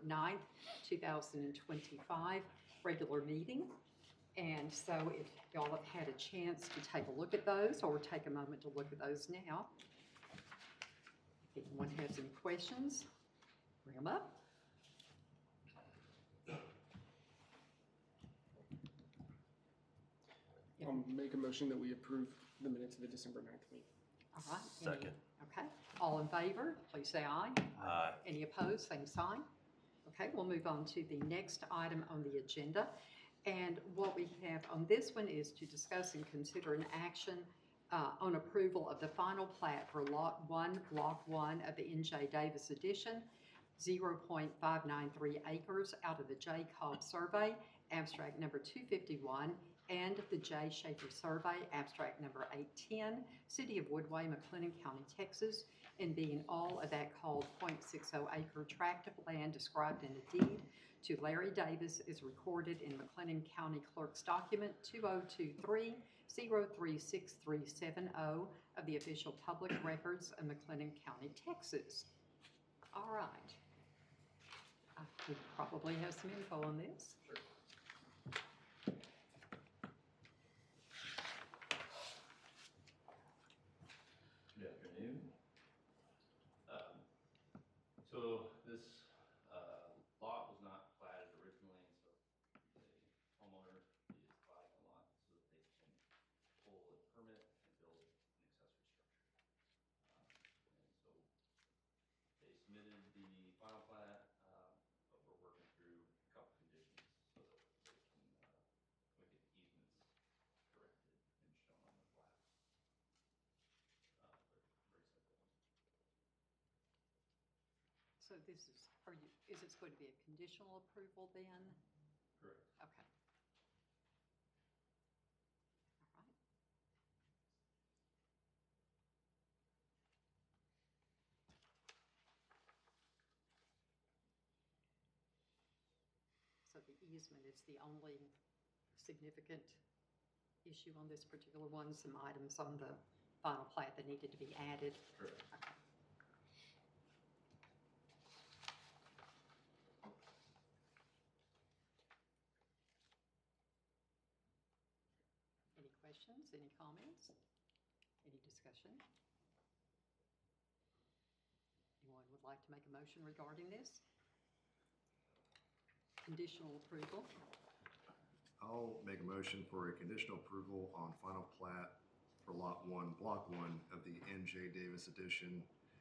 9th, 2025, regular meeting. And so if y'all have had a chance to take a look at those or take a moment to look at those now, if anyone has any questions, bring them up. I'll make a motion that we approve the minutes of the December 9th meeting. All right. Second. Okay. All in favor, please say aye. Aye. Any opposed, same sign. Okay, we'll move on to the next item on the agenda. And what we have on this one is to discuss and consider an action on approval of the final plat for Lot 1, Block 1 of the N.J. Davis Addition, 0.593 acres out of the J. Cobb Survey, abstract number 251, and the J. Schaefer Survey, abstract number 810, City of Woodway, McLennan County, Texas, and being all of that called 0.60 acre tract of land described in the deed to Larry Davis is recorded in McLennan County Clerk's document 2023-036370 of the official public records of McLennan County, Texas. All right. We probably have some info on this. Sure. Good afternoon. So this lot was not platted originally, so the homeowner is buying a lot so that they can pull a permit and build an accessory structure. And so they submitted the final plat, but we're working through a couple conditions so that they can we get the easements corrected and shown on the plat. But very simple. So this is, is it going to be a conditional approval then? Correct. Okay. All right. So the easement is the only significant issue on this particular one, some items on the final plat that needed to be added. Correct. Okay. Any questions, any comments, any discussion? Anyone would like to make a motion regarding this? Conditional approval. I'll make a motion for a conditional approval on final plat for Lot 1, Block 1 of the N.J. Davis Addition,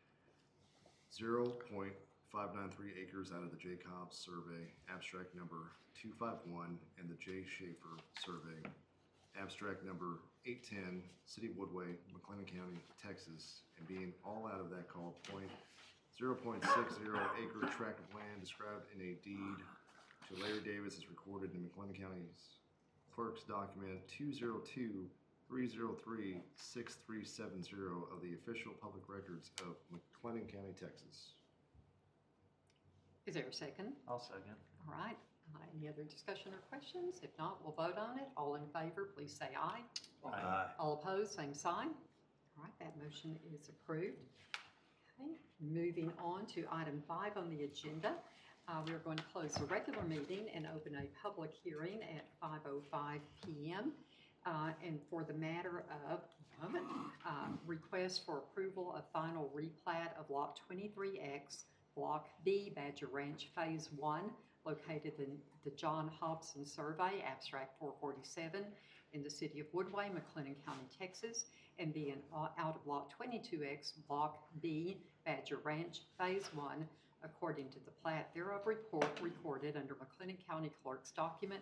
0.593 acres out of the J. Cobb Survey, abstract number 251, and the J. Schaefer Survey, abstract number 810, City of Woodway, McLennan County, Texas, and being all out of that called 0.60 acre tract of land described in a deed to Larry Davis is recorded in McLennan County's Clerk's document 202-303-6370 of the official public records of McLennan County, Texas. Is there a second? I'll second. All right. Any other discussion or questions? If not, we'll vote on it. All in favor, please say aye. Aye. All opposed, same sign. All right, that motion is approved. Okay, moving on to item 5 on the agenda. We are going to close the regular meeting and open a public hearing at 5:05 p.m. And for the matter of request for approval of final replat of Lot 23X, Block B, Badger Ranch, Phase 1, located in the John Hobson Survey, abstract 447, in the City of Woodway, McLennan County, Texas, and being out of Lot 22X, Block B, Badger Ranch, Phase 1, according to the plat thereof recorded under McLennan County Clerk's document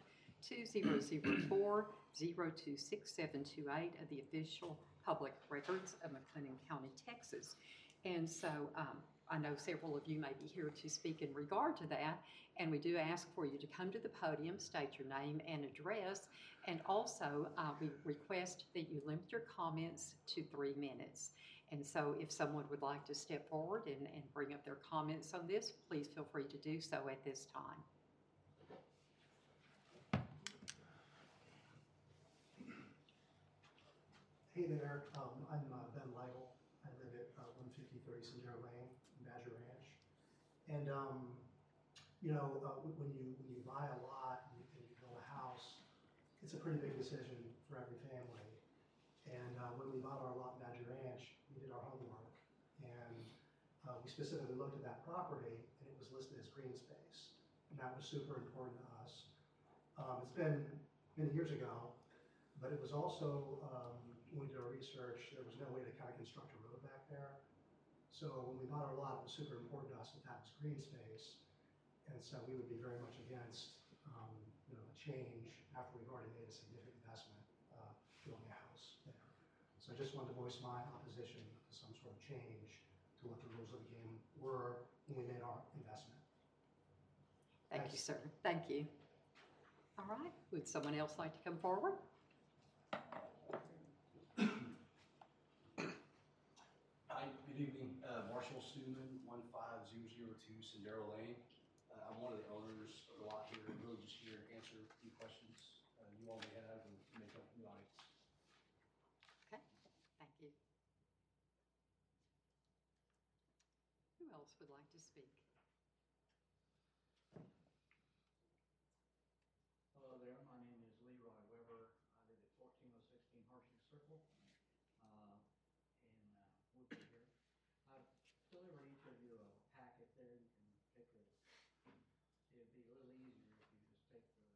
2004-026728 of the official public records of McLennan County, Texas. And so I know several of you may be here to speak in regard to that, and we do ask for you to come to the podium, state your name and address, and also we request that you limit your comments to 3 minutes. And so if someone would like to step forward and bring up their comments on this, please feel free to do so at this time. Hey there, I'm Ben Leigel. I live at 150 30 Sendero Lane in Badger Ranch. And when you buy a lot and you build a house, it's a pretty big decision for every family. And when we bought our lot in Badger Ranch, we did our homework, and we specifically looked at that property, and it was listed as green space, and that was super important to us. It's been many years ago, but it was also, when we did our research, there was no way to kind of construct a road back there. So when we bought our lot, it was super important to us that that was green space, and so we would be very much against, a change after we've already made a significant investment building a house there. So I just wanted to voice my opposition to some sort of change to what the rules of the game were when we made our investment. Thank you, sir. Thank you. All right, would someone else like to come forward? Hi, good evening. Marshall Stewman, 15002 Sendero Lane. I'm one of the owners of the lot here, and really just here to answer a few questions you all may have and may come from the audience. Okay, thank you. Who else would like to speak? Hello there, my name is Leroy Weber. I live at 14016 Horseshoe Circle in Woodford here. I've delivered each of you a packet there. You can take it. It'd be a little easier if you just take the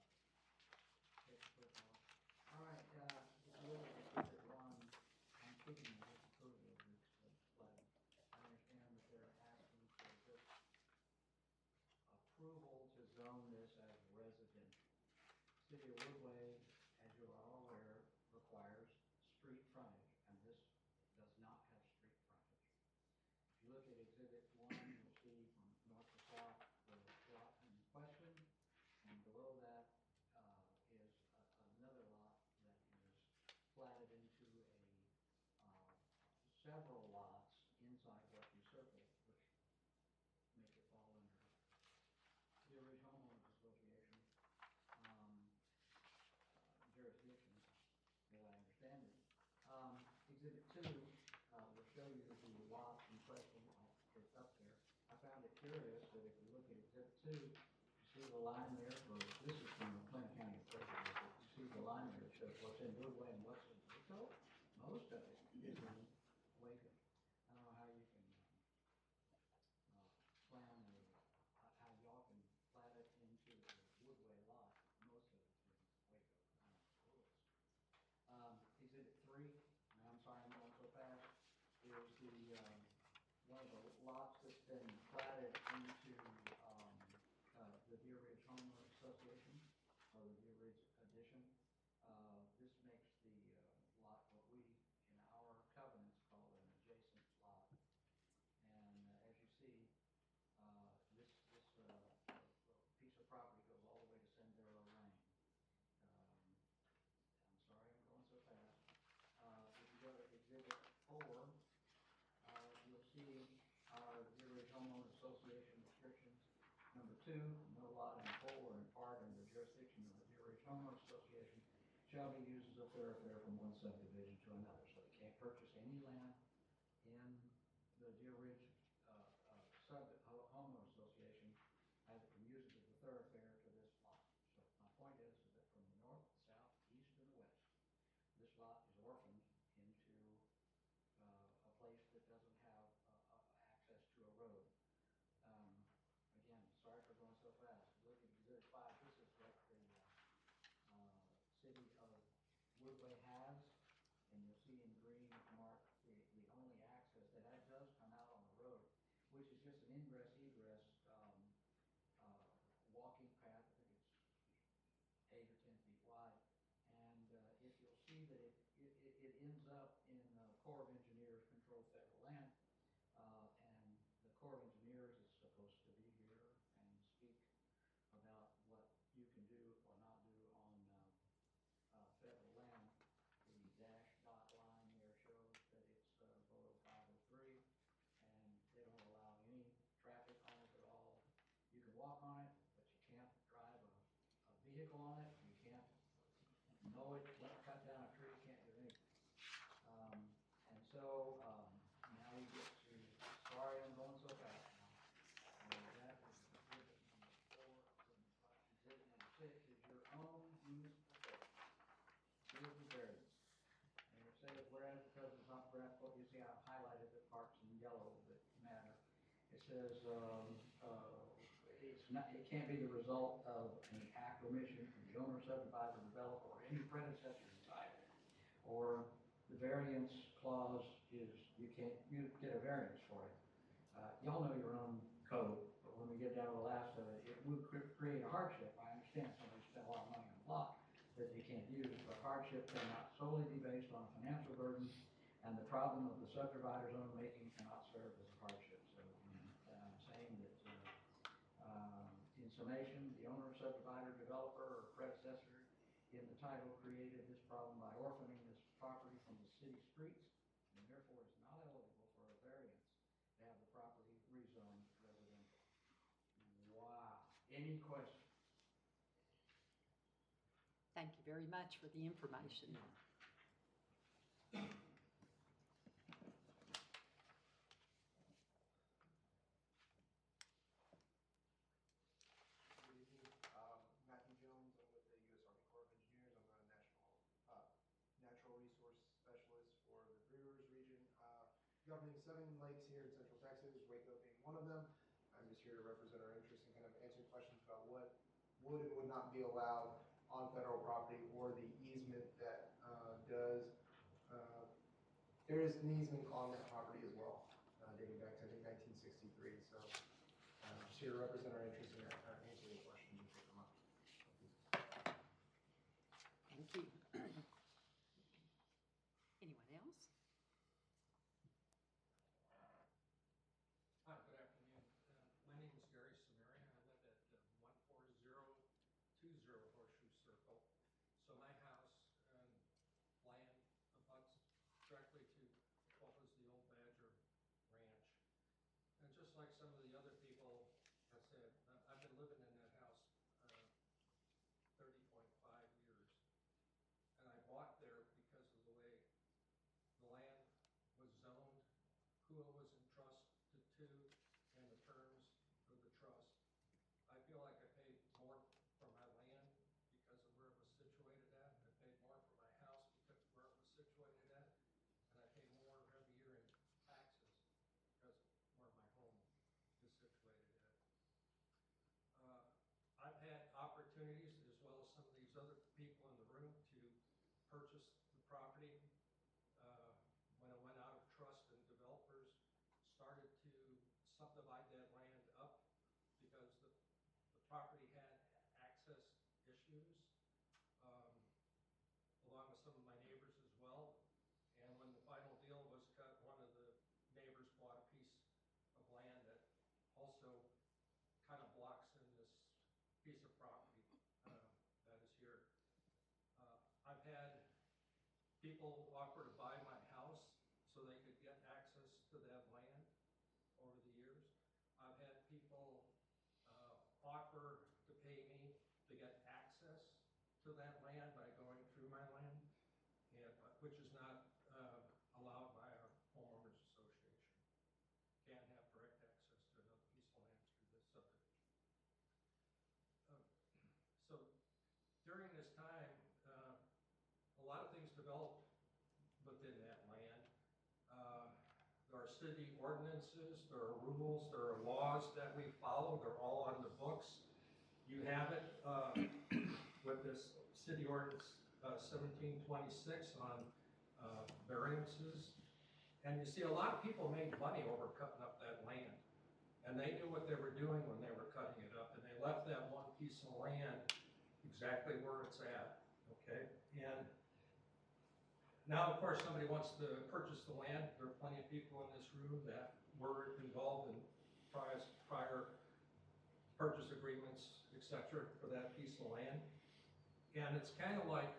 clip off. All right, if you look at Exhibit 1, I'm speaking of disapproval of this flood. I understand that they're asking for just approval to zone this as residential. City of Woodway, as you are all aware, requires street frontage, and this does not have street frontage. If you look at Exhibit 1, you'll see from north to south the lot in question, and below that is another lot that is platted into several lots inside Horseshoe Circle, which make it fall under the original homeowners association jurisdiction, as I understand it. Exhibit 2 will show you the lot in question. It's up there. I found it curious that if you look at Exhibit 2, you see the line there for, this is from the Clinton County Appraisal District. You see the line there that shows what's in Woodway and what's in Waco. Most of it is in Waco. I don't know how you can plan how y'all can plat it into a Woodway lot. Most of it's in Waco. I don't know the rules. Exhibit 3, and I'm sorry I'm going so fast, is the one of the lots that's been platted into the Deer Ridge Homeowners Association, or the Deer Ridge Addition. This makes the lot what we, in our covenants, call an adjacent lot. And as you see, this piece of property goes all the way to Sendero Lane. I'm sorry I'm going so fast. If you go to Exhibit 4, you'll see our Deer Ridge Homeowners Association restrictions. Number 2, no lot in whole or in part in the jurisdiction of the Deer Ridge Homeowners Association shall be used as a thoroughfare from one subdivision to another. So they can't purchase any land in the Deer Ridge Homeowners Association as it can use it as a thoroughfare to this lot. So my point is that from the north, south, east, and west, this lot is orphaned into a place that doesn't have access to a road. Again, sorry for going so fast. Look at Exhibit 5. This is what the city of Woodway has, and you'll see in green marked the only access that does come out on the road, which is just an ingress-egress walking path. I think it's 8 or 10 feet wide. And if you'll see that it ends up in Corps of Engineers controlled federal land, and the Corps of Engineers is supposed to be here and speak about what you can do or not do on federal land. The dashed dot line there shows that it's below 503, and they don't allow any traffic on it at all. You can walk on it, but you can't drive a vehicle on it. You can't mow it, cut down a tree, can't do anything. And so now we get to, sorry I'm going so fast now. That is exhibit number says, it can't be the result of an act or omission from the owner, subdivider, developer, or any predecessor side. Or the variance clause is, you get a variance for it. Y'all know your own code, but when we get down to the last of it, it would create a hardship. I understand somebody spent a lot of money on a lot that they can't use, but hardship cannot solely be based on financial burden, and the problem of the subdivider's own making cannot serve as a hardship. So I'm saying that, in summation, the owner, subdivider, developer, or predecessor in the title created this problem by orphaning this property from the city streets, and therefore is not eligible for a variance to have the property rezoned residential. Wow. Any questions? Thank you very much for the information. Good evening. Matthew Jones. I'm with the U.S. Army Corps of Engineers. I'm a natural resource specialist for the Three Rivers region, governing 7 lakes here in Central Texas, Waco being one of them. I'm just here to represent our interests and kind of answer questions about what would and would not be allowed on federal property, or the easement that there is an easement on that property as well, dating back to, I think, 1963. So just here to represent our interests and answer any questions if they come up. Thank you. Anyone else? Hi, good afternoon. My name is Gary Samaria. I live at 14020 Horseshoe Circle. So my house and land abuts directly to what was the old Badger Ranch. And just like some of the other people have said, I've been living in that house 30.5 years. And I bought there because of the way the land was zoned, who it was entrusted to, and the terms of the trust. I feel like I paid more for my land because of where it was situated at. I paid more for my house because of where it was situated at. And I pay more every year in taxes because of where my home is situated at. I've had opportunities, as well as some of these other people in the room, to purchase the property. When it went out of trust and developers started to subdivide that land up because the property had access issues, along with some of my neighbors as well. And when the final deal was cut, one of the neighbors bought a piece of land that also kind of blocks in this piece of property that is here. I've had people offer to buy my house so they could get access to that land over the years. I've had people offer to pay me to get access to that land by going through my land, and, which is not allowed by our homeowners association. Can't have direct access to another piece of land through this subdivision. So during this time, a lot of things developed within that land. There are city ordinances, there are rules, there are laws that we follow. They're all on the books. You have it with this city ordinance 1726 on variances. And you see a lot of people made money over cutting up that land. And they knew what they were doing when they were cutting it up. And they left that one piece of land exactly where it's at, okay? And now, of course, somebody wants to purchase the land. There are plenty of people in this room that were involved in prior purchase agreements, etc., for that piece of land. And it's kind of like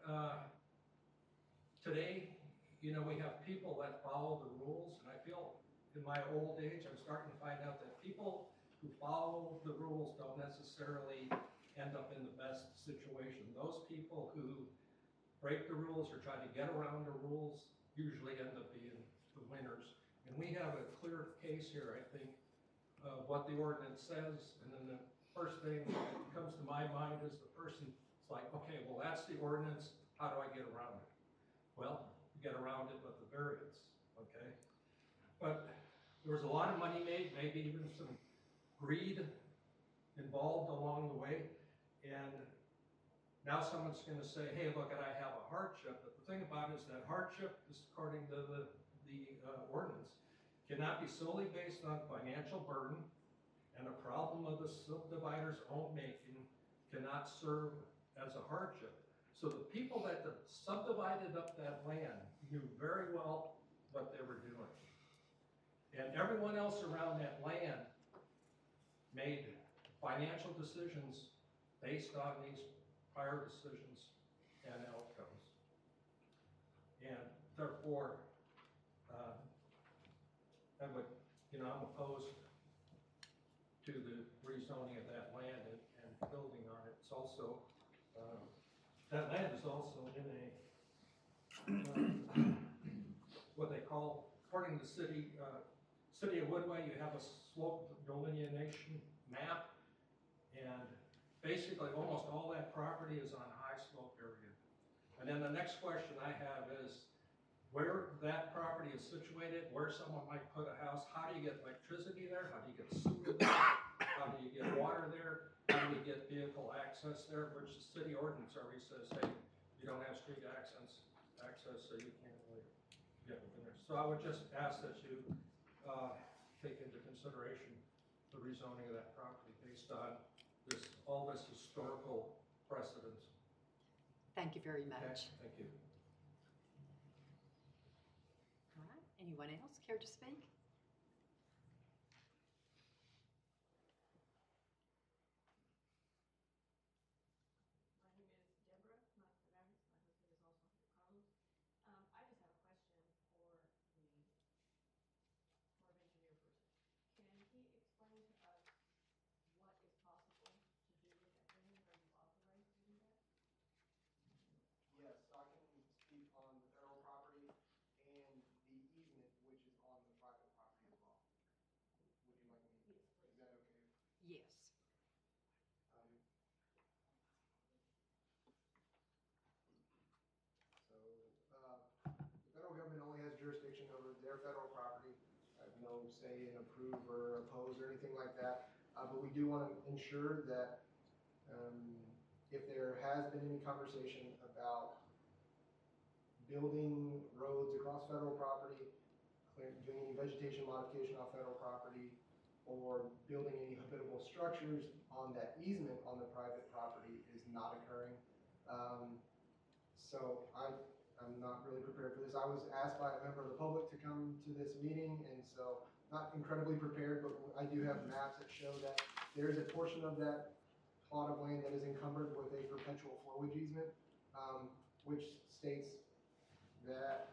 today, you know, we have people that follow the rules, and I feel in my old age, I'm starting to find out that people who follow the rules don't necessarily end up in the best situation. Those people who break the rules or try to get around the rules usually end up being the winners. And we have a clear case here, I think, of what the ordinance says. And then the first thing that comes to my mind is the person, it's like, okay, well, that's the ordinance. How do I get around it? Well, you get around it with the variance, okay? But there was a lot of money made, maybe even some greed involved along the way. And now someone's gonna say, hey, look, I have a hardship. But the thing about it is that hardship, just according to the ordinance, cannot be solely based on financial burden, and a problem of the subdivider's own making cannot serve as a hardship. So the people that subdivided up that land knew very well what they were doing. And everyone else around that land made financial decisions based on these prior decisions and outcomes. And therefore, I'm opposed to the rezoning of that land and building on it. It's also, that land is also in a, what they call, according to the city of Woodway, you have a slope delineation map, and basically almost all that property is on a high slope area. And then the next question I have is, where that property is situated, where someone might put a house, how do you get electricity there? How do you get sewer there? How do you get water there? How do you get vehicle access there? Which the city ordinance already says, hey, you don't have street access, so you can't really get within there. So I would just ask that you take into consideration the rezoning of that property based on all this historical precedence. Thank you very much. Okay, thank you. All right, anyone else care to speak? My name is Deborah Mastrodanis. My husband is also Carlos. I just have a question for the Corps of Engineer person. Can he explain to us what is possible to do with that land? Are you authorized to do that? Yes, I can speak on the federal property and the easement, which is on the private property as well. Would you like me, Yes, please. is that okay? Yes. The federal government only has jurisdiction over their federal property. I have no say in approve or oppose or anything like that. But we do want to ensure that if there has been any conversation about building roads across federal property, doing any vegetation modification off federal property, or building any habitable structures on that easement on the private property is not occurring. So I'm not really prepared for this. I was asked by a member of the public to come to this meeting, and so not incredibly prepared, but I do have maps that show that there is a portion of that plot of land that is encumbered with a perpetual flowage easement, which states that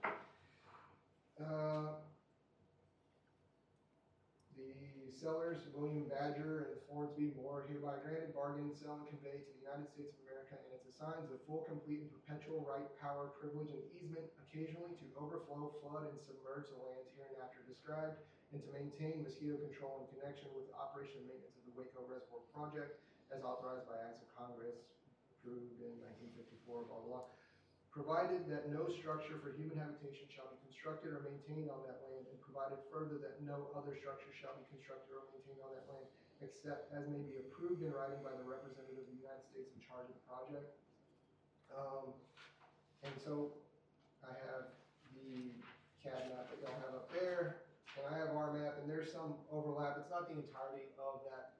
the sellers, William Badger and Florence B. Moore, hereby granted, bargain, sell, and convey to the United States of America and its assigns the full, complete, and perpetual right, power, privilege, and easement occasionally to overflow, flood, and submerge the lands hereinafter described, and to maintain mosquito control in connection with the operation and maintenance of the Waco Reservoir Project as authorized by acts of Congress approved in 1954, blah, blah, blah. Provided that no structure for human habitation shall be constructed or maintained on that land, and provided further that no other structure shall be constructed or maintained on that land, except as may be approved in writing by the representative of the United States in charge of the project. And so I have the CAD map that y'all have up there, and I have our map, and there's some overlap. It's not the entirety of that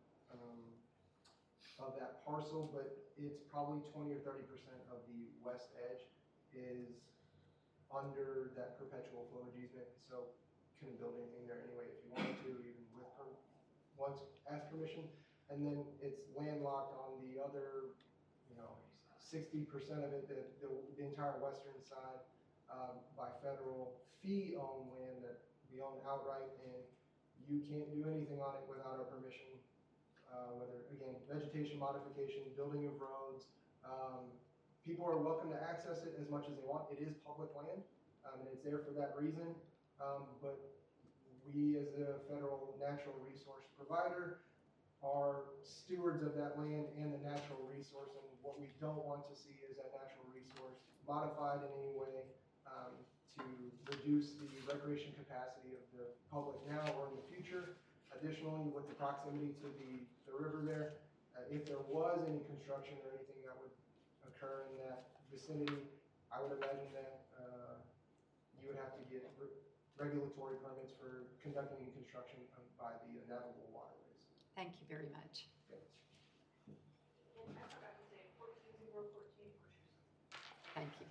parcel, but it's probably 20 or 30% of the west edge is under that perpetual flowage easement, so couldn't build anything there anyway if you wanted to, even with once asked permission. And then it's landlocked on the other, 60% of it, the entire western side, by federal fee-owned land that we own outright, and you can't do anything on it without our permission. Whether, again, vegetation modification, building of roads. People are welcome to access it as much as they want. It is public land, and it's there for that reason. But we, as a federal natural resource provider, are stewards of that land and the natural resource. And what we don't want to see is that natural resource modified in any way to reduce the recreation capacity of the public now or in the future. Additionally, with the proximity to the river there, if there was any construction or anything that would occur in that vicinity, I would imagine that you would have to get regulatory permits for conducting construction by the navigable waterways. Thank you very much. And I forgot to say, 14014. Thank you.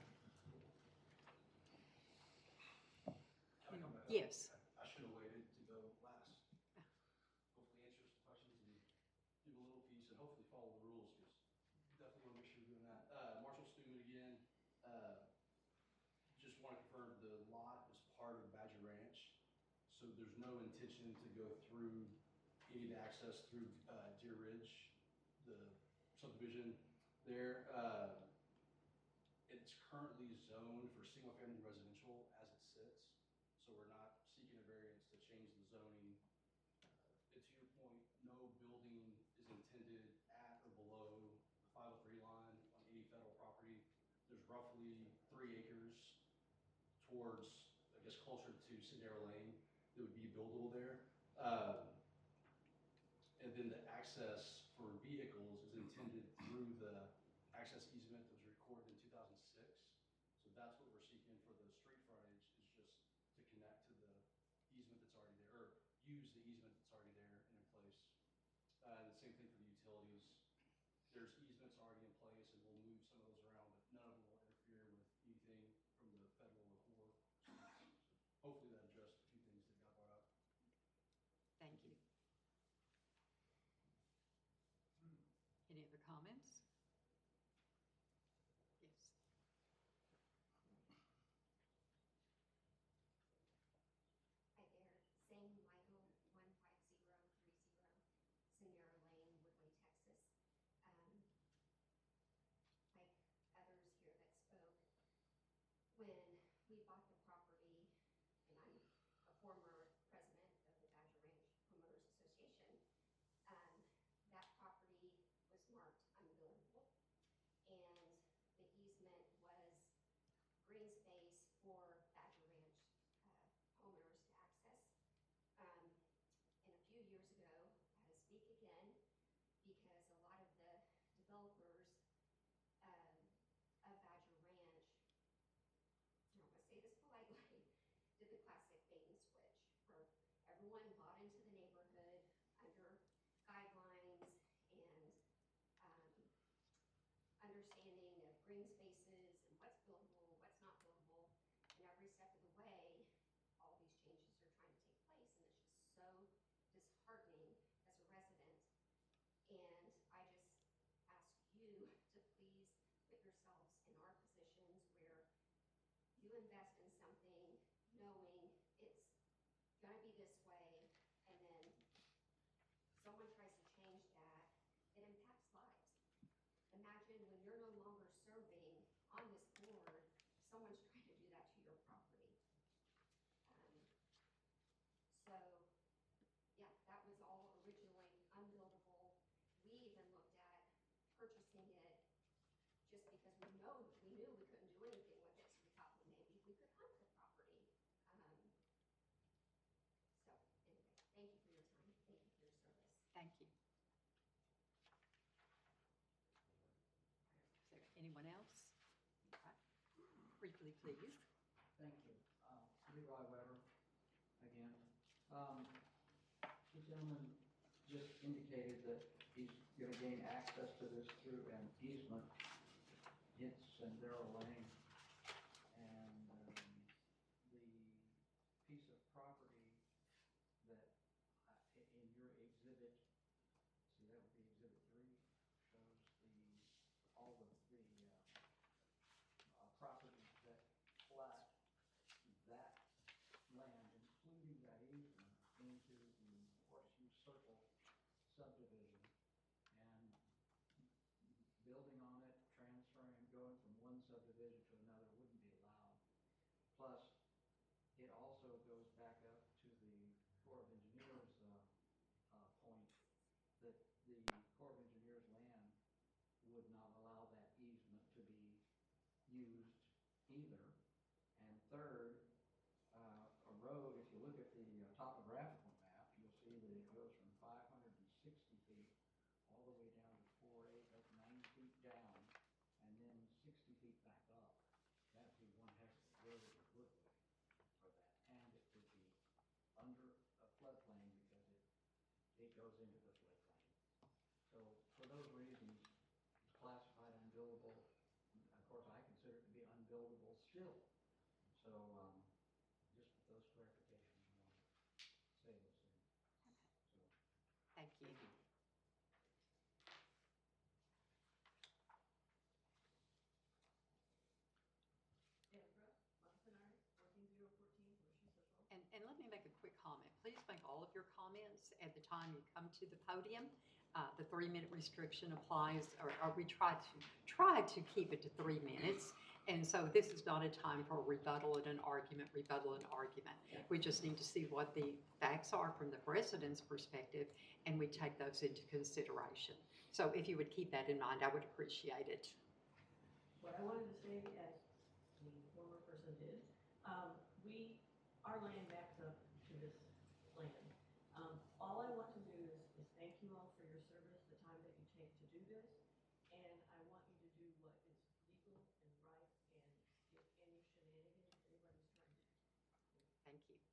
Can I comment? Yes. I should have waited to go last. Hopefully answer some questions and give a little piece and hopefully follow the rules, because definitely want to make sure you're doing that. Marshall Stewart again. Just want to confirm the lot is part of Badger Ranch, so there's no intention to go through any of the access through Deer Ridge, the subdivision there. It's currently zoned for single-family residential as it sits, so we're not seeking a variance to change the zoning. And to your point, no building is intended at or below the 503 line on any federal property. There's roughly 3 acres towards, I guess, closer to Sendero Lane that would be buildable there. And then the access for vehicles is intended through the access easement that was recorded in 2006. So that's what we're seeking for the street frontage, is just to connect to the easement that's already there, or use the easement that's already there and in place. The same thing for the utilities. There's easements already in place, and we'll move some of those around, but none of them will interfere with anything from the federal or core. So hopefully that addressed a few things that got brought up. Thank you. Any other comments? Yes. Hi there, Same Michael, 15030, Sendero Lane, Woodway, Texas. Like others here that spoke, when we bought the property, and I'm a former president of the Badger Ranch Homeowners Association, that property was marked unbuildable, and the easement was green space for Badger Ranch homeowners to access. And a few years ago, I had to speak again because a lot of the developers of Badger Ranch, and I'm gonna say this politely, did the classic bait and switch, where everyone bought into the neighborhood under guidelines and understanding of green spaces and what's buildable, what's not buildable, and every step of the way, all these changes are trying to take place, and it's just so disheartening as a resident. And I just ask you to please put yourselves in our positions where you invest in something knowing it's gonna be this way, and then someone tries to change that, it impacts lives. Imagine when you're no longer serving on this board, someone's trying to do that to your property. So, yeah, that was all originally unbuildable. We even looked at purchasing it just because we knew we couldn't do anything with it, so we thought, well, maybe we could hunt the property. So, anyway, thank you for your time. Thank you for your service. Thank you. Is there anyone else? Okay. Briefly, please. Thank you. Leroy Weber, again. The gentleman just indicated that he's gonna gain access to this through an easement. It's Sendero Lane, and the piece of property that in your exhibit, see, that would be exhibit 3, shows all the properties that flat that land, including that easement, into the Horseshoe Circle subdivision, and building on it, transferring, going from one subdivision to another wouldn't be allowed. Plus, it also goes back up to the Corps of Engineers point that the Corps of Engineers land would not allow that easement to be used either. And third, a road, if you look at the topographical map, you'll see that it goes from 560 feet all the way down to 4.8, that's 90 feet down, and then 60 feet back up. That'd be one heck of a road to look for that, and it would be under a floodplain because it goes into the floodplain. So for those reasons, it's classified unbuildable. Of course, I consider it to be unbuildable still. So just with those clarifications, I want to say those things. So, Thank you. Deborah Montanari, 14014, Wishy Social. And let me make a quick comment. Please make all of your comments at the time you come to the podium. The 3-minute restriction applies, or we try to keep it to 3 minutes. And so this is not a time for a rebuttal and an argument. We just need to see what the facts are from the resident's perspective, and we take those into consideration. So if you would keep that in mind, I would appreciate it. What I wanted to say, as the former person did, our land backs up to this land. All I want to do is thank you all for your service, the time that you take to do this, and I want you to do what is legal and right and skip any shenanigans anybody's trying to do. Thank you.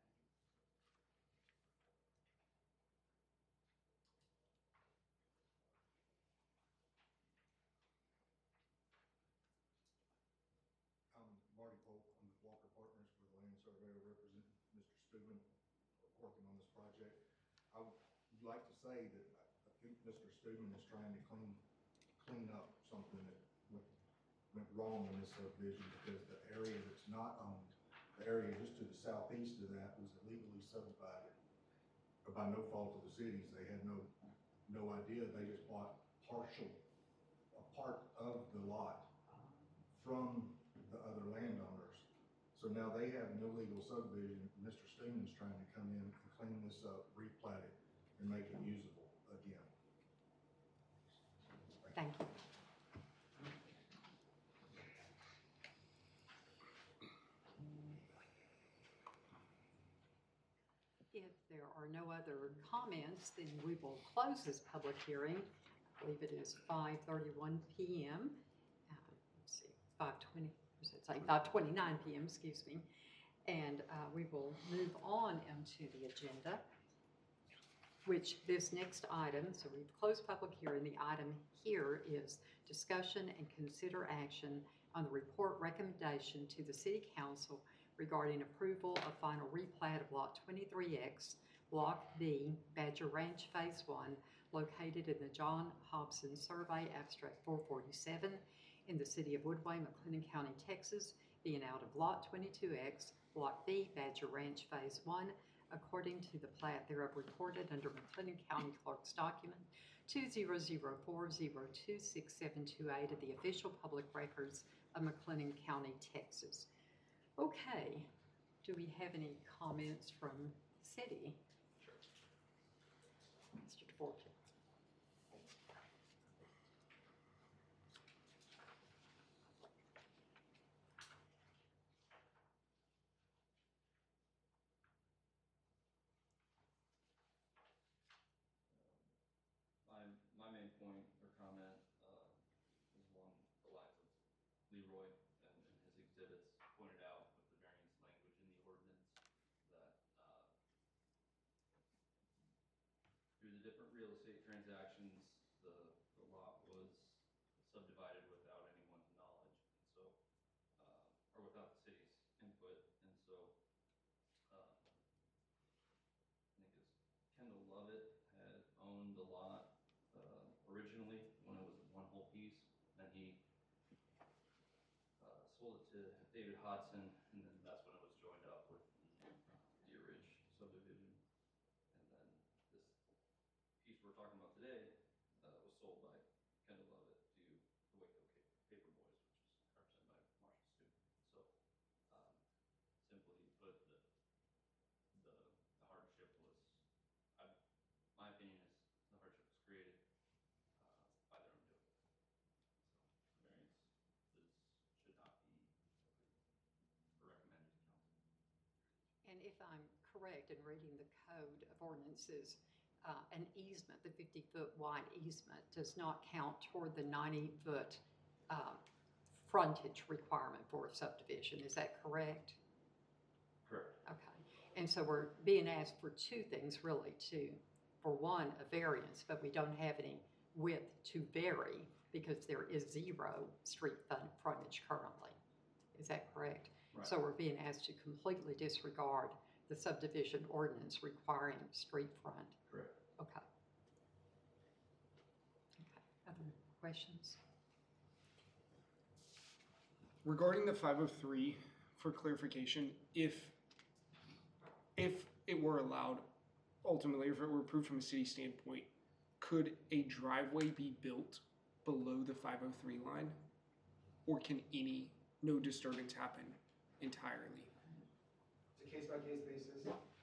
I'm Marty Polk. I'm with Walker Partners for the land surveyor representing Mr. Steuben working on this project. I would like to say that I think Mr. Steuben is trying to clean up something that went wrong in this subdivision, because the area that's not owned, the area just to the southeast of that, was illegally subdivided by no fault of the cities. They had no idea. They just bought a part of the lot from the other landowners. So now they have no legal subdivision. Mr. Steuben's trying to come in and clean this up, replat it, and make it usable again. Thank you. If there are no other comments, then we will close this public hearing. I believe it is 5:31 p.m. Let's see, 5:20. Say 5:29 p.m. Excuse me, and we will move on into the agenda. Which this next item, so we've closed public hearing. The item here is discussion and consider action on the report recommendation to the City Council regarding approval of final replat of Lot 23X, Block B, Badger Ranch Phase 1, located in the John Hobson Survey, Abstract 447, in the City of Woodway, McLennan County, Texas, being out of Lot 22X, Block B, Badger Ranch Phase 1, according to the plat thereof recorded under McLennan County Clerk's document 20040267228 of the official public records of McLennan County, Texas. Okay, do we have any comments from the city? Sure. Mr. DeForte. My main point or comment is along the lines of Leroy and his exhibits pointed out with the variance language in the ordinance that through the different real estate transactions, the lot was subdivided without anyone's knowledge, and so or without the city's input, and so I think it's Kendall Lovett had owned the lot originally when it was one whole piece, and he sold it to David Hodson, and then that's when it was joined up with the Ridge subdivision, and then this piece we're talking about today was sold by Kendall Lovett to the Waco Paper Boys, which is represented by Marshall Steuben. So simply put, the hardship was, my opinion is the hardship was created by their own doing. So variance should not be approved or recommended. if I'm correct in reading the code of ordinances, an easement, the 50-foot wide easement, does not count toward the 90-foot frontage requirement for a subdivision. Is that correct? Correct. Okay. And so we're being asked for two things really, for one, a variance, but we don't have any width to vary because there is 0 street frontage currently. Is that correct? Right. So we're being asked to completely disregard the subdivision ordinance requiring street front. Correct. Okay. Other questions? Regarding the 503, for clarification, if it were allowed, ultimately, if it were approved from a city standpoint, could a driveway be built below the 503 line? Or can no disturbance happen entirely? It's a case-by-case basis.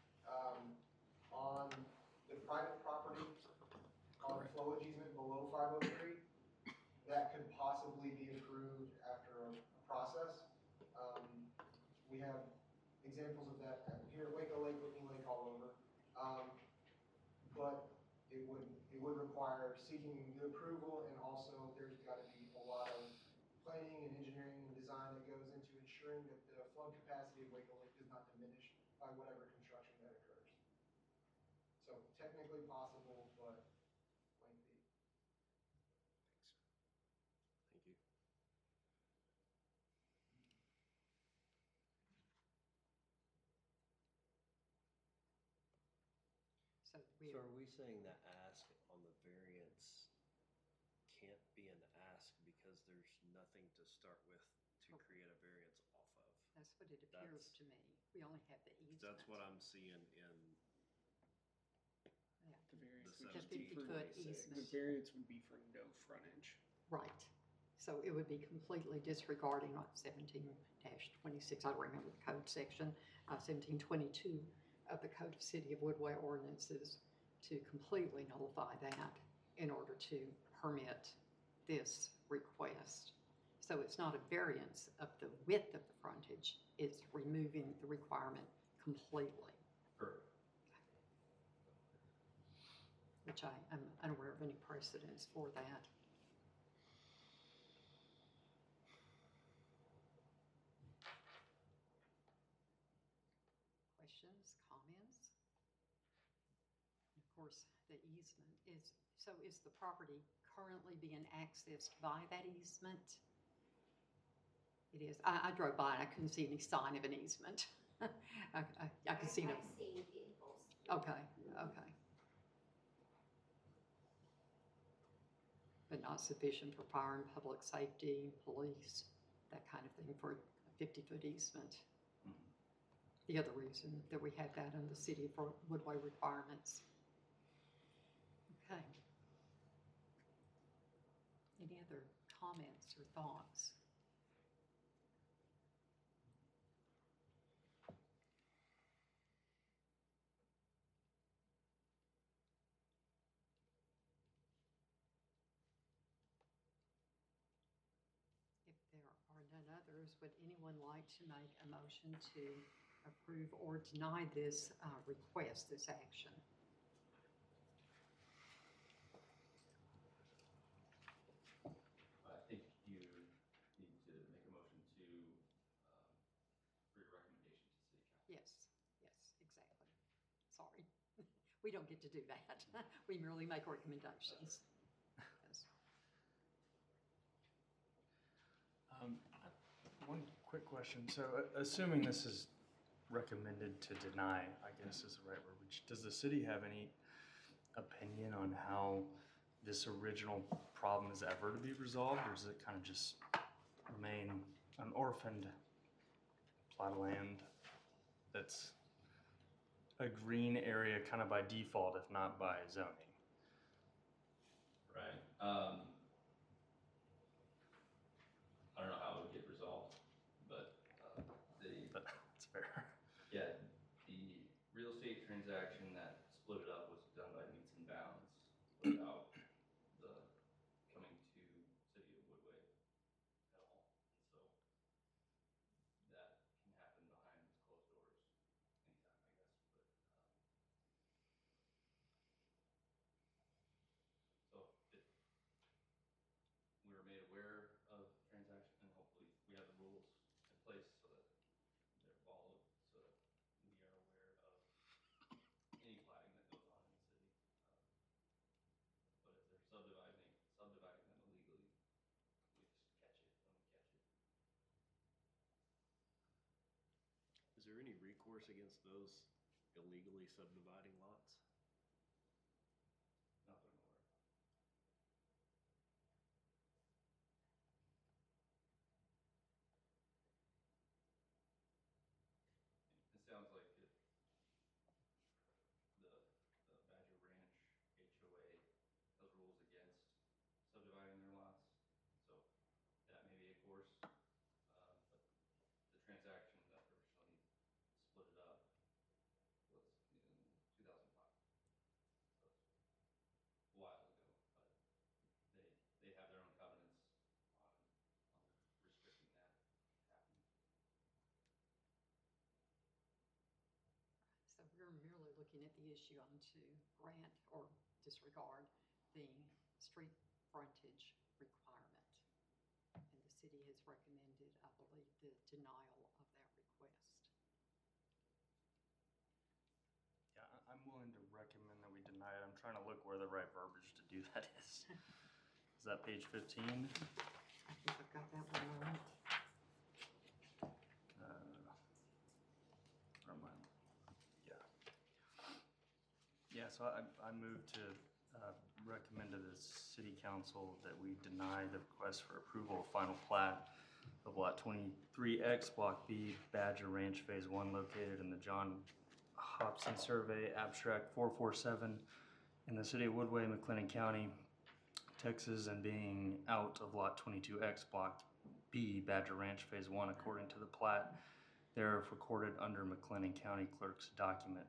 On the private property, on the flowage easement below 503, that could possibly be approved after a process. We have examples of that here at Waco Lake, Whitney Lake, all over. But it would require seeking the approval, and also there's got to be a lot of planning and engineering and design that goes into ensuring that the flood capacity of Waco Lake does not diminish by whatever construction that occurs. So technically possible, but lengthy. Thank you. So So are we saying that ask on the variance can't be an ask because there's nothing to start with to create a variance off of? that's what it appears to me. We only have the easement. That's what I'm seeing in Yeah. The variance the would just be for, 50-foot 1726. easement. the variance would be for no frontage. Right. So it would be completely disregarding 17-26, I don't remember the code section, 1722 of the Code of City of Woodway ordinances to completely nullify that in order to permit this request. So it's not a variance of the width of the frontage, it's removing the requirement completely, Correct. which I am unaware of any precedence for that. Questions, comments? Of course, the easement is, so is the property currently being accessed by that easement? It is. I drove by and I couldn't see any sign of an easement. I could see no. I've seen vehicles. Okay, okay. But not sufficient for fire and public safety, police, that kind of thing for a 50-foot easement. The other reason that we have that in the City of Woodway requirements. Okay. Any other comments or thoughts? If there are none others, would anyone like to make a motion to approve or deny this request, this action? I think you need to make a motion to, for your recommendation to City Council. Yes, yes, exactly. Sorry. We don't get to do that. We merely make recommendations. Yes. One quick question. So, assuming this is recommended to deny, I guess is the right word, does the city have any opinion on how this original problem is ever to be resolved, or does it kind of just remain an orphaned plot of land that's a green area kind of by default, if not by zoning? Right. I don't know how it would get resolved, but That's fair. yeah, the real estate transaction that split it up was done by meets and bounds without the coming to City of Woodway at all. And so that can happen behind closed doors anytime, I recourse against those illegally subdividing lots? Not that I'm aware of. It sounds like if the Badger Ranch HOA has rules against subdividing their lots, so that may be a course. But the transaction that originally split it up was in 2005. So it's a while ago, but they have their own covenants on restricting that happening. So we're merely looking at the issue on to grant or disregard the street frontage requirement. And the city has recommended, I believe, the denial of that request. Yeah, I'm willing to recommend that we deny it. I'm trying to look where the right verbiage to do that is. Is that page 15? I think I've got that one right. Or am I? Yeah. Yeah, so I move to recommend to the city council that we deny the request for approval of final plat of lot 23X, block B, Badger Ranch Phase 1, located in the John Hobson Survey, abstract 447, in the city of Woodway, McLennan County, Texas, and being out of lot 22X, block B, Badger Ranch Phase 1, according to the plat thereof recorded under McLennan County Clerk's document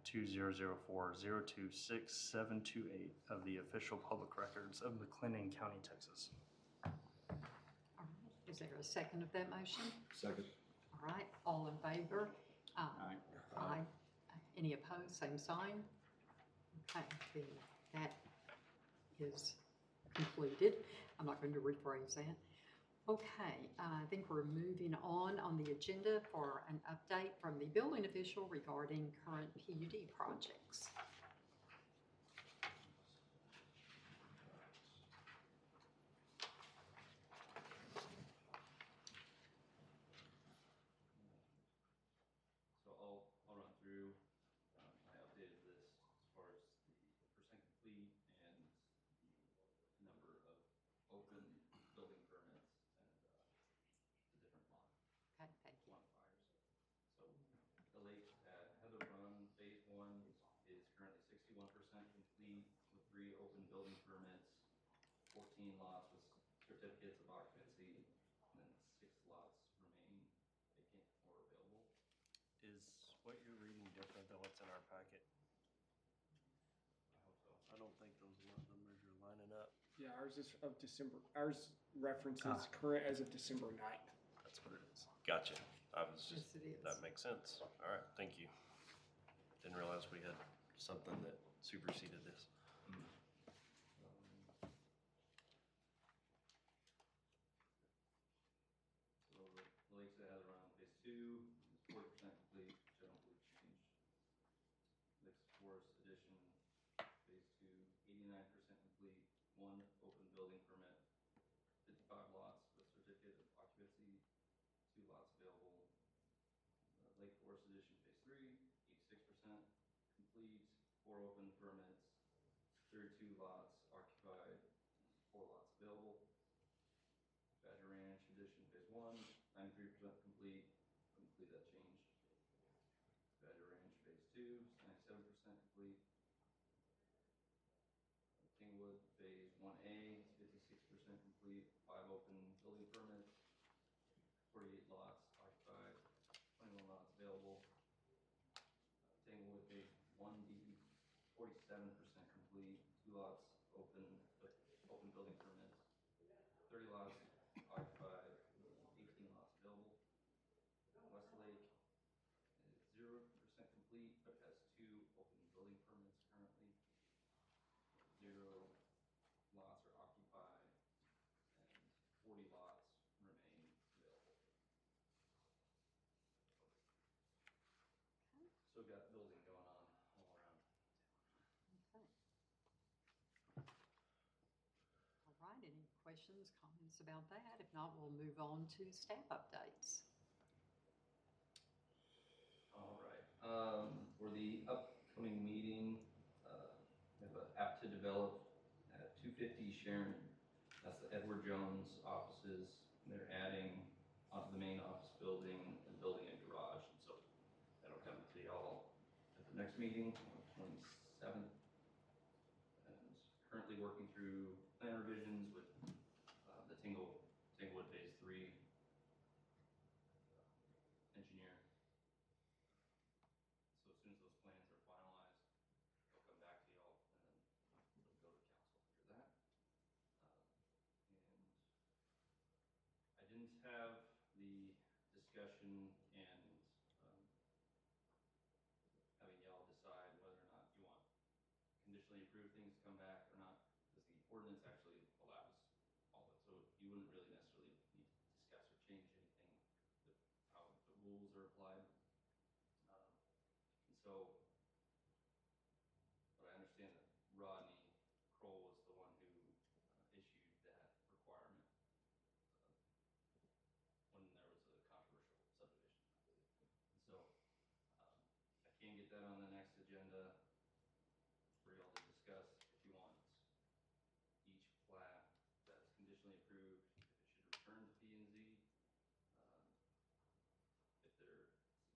2004-026-728 of the official public records of McLennan County, Texas. All right, is there a second of that motion? Second. All right, all in favor? Aye. Aye. Any opposed, same sign? Okay, that is completed. I'm not going to rephrase that. Okay, I think we're moving on the agenda for an update from the building official regarding current PUD projects. So I'll run through my updated list as far as the percent complete and the number of open building permits and the different Okay, thank you. modifiers. So the lakes at Heather Run Phase 1 is currently 61% complete with 3 open building permits, 14 lots with certificates of occupancy, and then 6 lots remain vacant or available. Is what you're reading different than what's in our packet? I hope so. I don't think those lot numbers are lining up. Yeah, ours is of December. Ours references current as of December 9th. That's what it is. Gotcha. I was just, Yes, it is. that makes sense. All right, thank you. Didn't realize we had something that superseded this. So the lakes that Heather Run Phase 2 is 40% complete, which I don't believe changed. Lakes Forest Edition Phase 2, 89% complete, 1 open building permit, 55 lots with certificate of occupancy, 2 lots available. Lake Forest Edition Phase 3, 86% complete, 4 open permits, 32 lots occupied, 4 lots available. Badger Ranch Edition Phase 1, 93% complete, couldn't believe that changed. Badger Ranch Phase 2, 97% complete. Kingwood Phase 1A, 56% complete, 5 open building permits, 48 lots occupied, 21 lots available. Tanglewood Phase 1D, 47% complete, 2 lots open building permits, 30 lots occupied, 18 lots available. Westlake is 0% complete, but has 2 open building permits currently. 0 lots are occupied, and 40 lots remain available. So we've got building going on all around. Okay. All right, any questions, comments about that? If not, we'll move on to staff updates. All right. For the upcoming meeting, we have an app to develop at 250 Sharon. That's the Edward Jones offices. They're adding onto the main office building and building a garage. And so that'll come to y'all at the next meeting on the 27th. And currently working through plan revisions with the Tanglewood Phase 3 engineer. So as soon as those plans are finalized, they'll come back to y'all and then they'll go to council for that. And I didn't have the discussion and having y'all decide whether or not you want conditionally approved things to come back or not, because the ordinance actually allows all of it. So you wouldn't really necessarily need to discuss or change anything with how the rules are applied. And so, but I understand that Rodney Kroll was the one who issued that requirement when there was a controversial subdivision, I believe. And so I can get that on the next agenda for y'all to discuss if you want each plat that's conditionally approved, if it should return to P and Z, if they're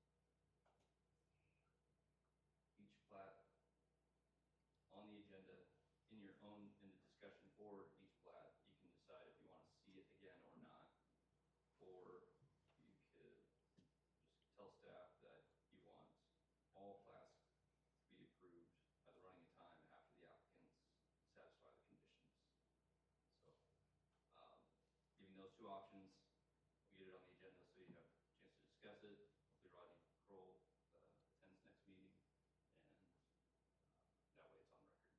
each plat on the agenda in your own, in the discussion for each plat, you can decide if you want to see it again or not, or you could just tell staff that you want all plats to be approved by the running of time after the applicants satisfy the conditions. So, giving those two options, we get it on the agenda so you have a chance to discuss it. Hopefully Rodney Kroll attends next meeting, and that way it's on record.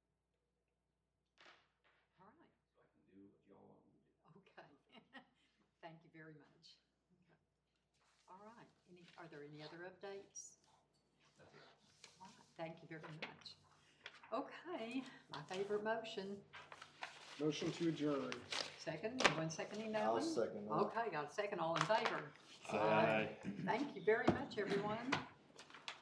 All right. So I can do what y'all want me to do. Okay. Thank you very much. Okay. All right. Are there any other updates? That's it. All right. Thank you very much. Okay. My favorite motion. Motion to adjourn. Second. Anyone seconding that I'll one? second that. Okay. Got a second. All in favor? Aye. Thank you very much, everyone.